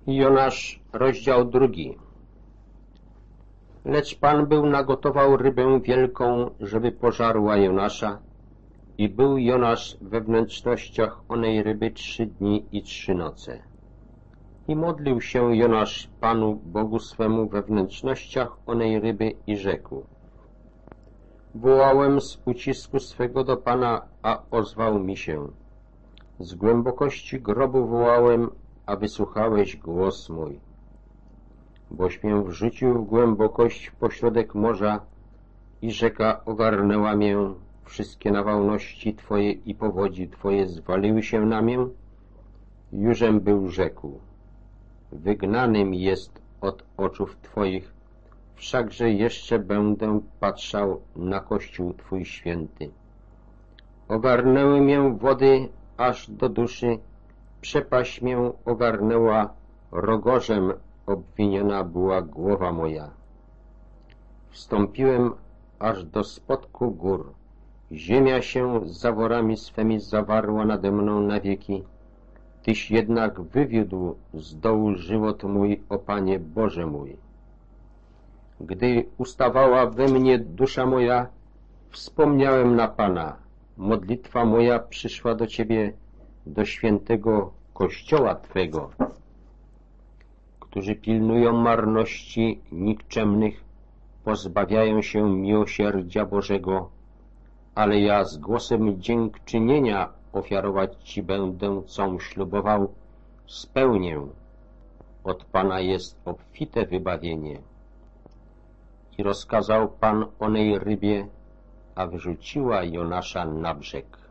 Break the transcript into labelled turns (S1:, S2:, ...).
S1: Jonasz, rozdział 2. Lecz Pan był nagotował rybę wielką, żeby pożarła Jonasza, i był Jonasz we wnętrznościach onej ryby 3 dni i 3 noce. I modlił się Jonasz Panu Bogu swemu we wnętrznościach onej ryby i rzekł: Wołałem z ucisku swego do Pana, a ozwał mi się. Z głębokości grobu wołałem, a wysłuchałeś głos mój. Boś mię wrzucił w głębokość pośrodek morza i rzeka ogarnęła mię, wszystkie nawałności Twoje i powodzi Twoje zwaliły się na mię. Jużem był rzekł: wygnanym jest od oczów Twoich, wszakże jeszcze będę patrzał na Kościół Twój święty. Ogarnęły mię wody aż do duszy, przepaść mię ogarnęła, rogorzem obwiniona była głowa moja. Wstąpiłem aż do spodku gór, ziemia się z zaworami swemi zawarła nade mną na wieki. Tyś jednak wywiódł z dołu żywot mój, o Panie Boże mój. Gdy ustawała we mnie dusza moja, wspomniałem na Pana. Modlitwa moja przyszła do Ciebie, do świętego Kościoła Twego. Którzy pilnują marności nikczemnych, pozbawiają się miłosierdzia Bożego, ale ja z głosem dziękczynienia ofiarować Ci będę, com ślubował, spełnię. Od Pana jest obfite wybawienie. I rozkazał Pan onej rybie, a wyrzuciła Jonasza na brzeg.